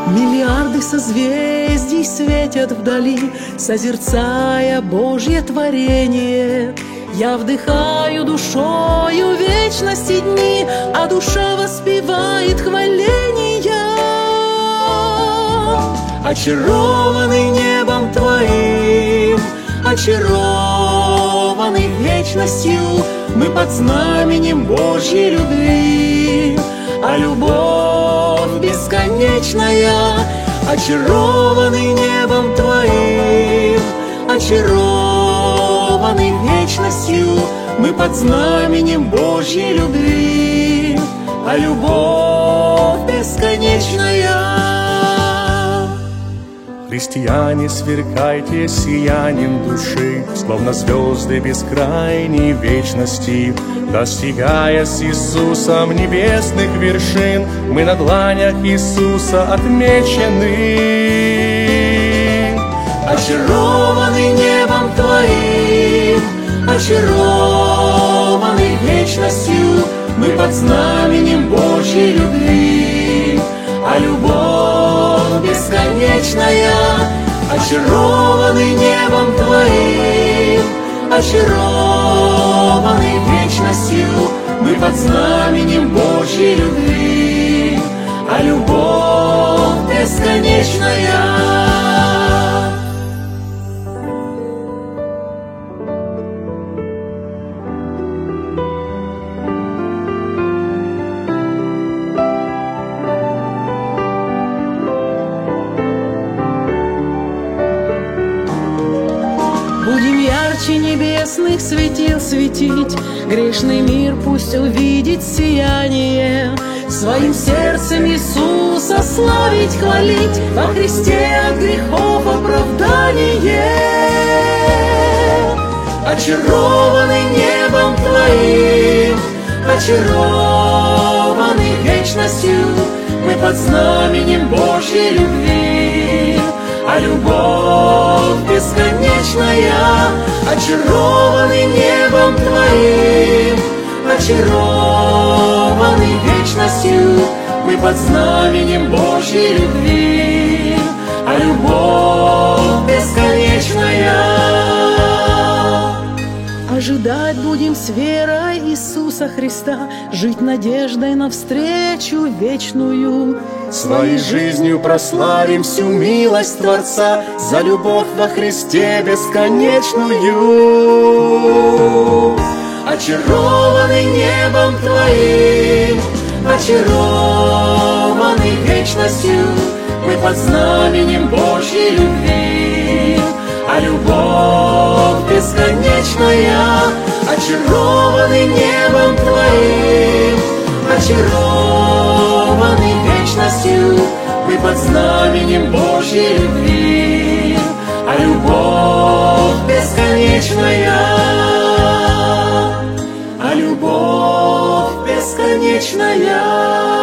Миллиарды созвездий светят вдали, созерцая Божье творение. Я вдыхаю душою вечности дни, а душа воспевает хваления. Очарованный небом Твоим, очарованы вечностью, мы под знаменем Божьей любви. А любовь бесконечная, очарованы небом Твоим, очарованы вечностью, мы под знаменем Божьей любви. А любовь бесконечная. Христиане, сверкайте сиянием души, словно звезды бескрайней вечности. Достигая с Иисусом небесных вершин, мы на дланях Иисуса отмечены. Очарованы небом Твоим, очарованы вечностью, мы под знаменем Божьей любви. А любовь бесконечная, очарованы небом Твоим, очарованы вечностью, мы под знаменем Божьей любви. А любовь бесконечная. Будем ярче небесных светил светить, грешный мир пусть увидит сияние. Своим сердцем Иисуса славить, хвалить, во Христе от грехов оправдание. Очарованы небом Твоим, очарованы вечностью, мы под знаменем Божьей любви. А любовь бесконечная, очарованы небом Твоим, очарованы вечностью, мы под знаменем Божьей любви. А любовь бесконечная. Ожидать будем с верой Иисуса Христа, жить надеждой навстречу вечную. Своей жизнью прославим всю милость Творца за любовь во Христе бесконечную. Очарованы небом Твоим, очарованы вечностью, мы под знаменем Божьей любви. А любовь бесконечная, очарованы небом Твоим, очарованы вечностью, мы под знаменем Божьей любви. А любовь бесконечная, а любовь бесконечная.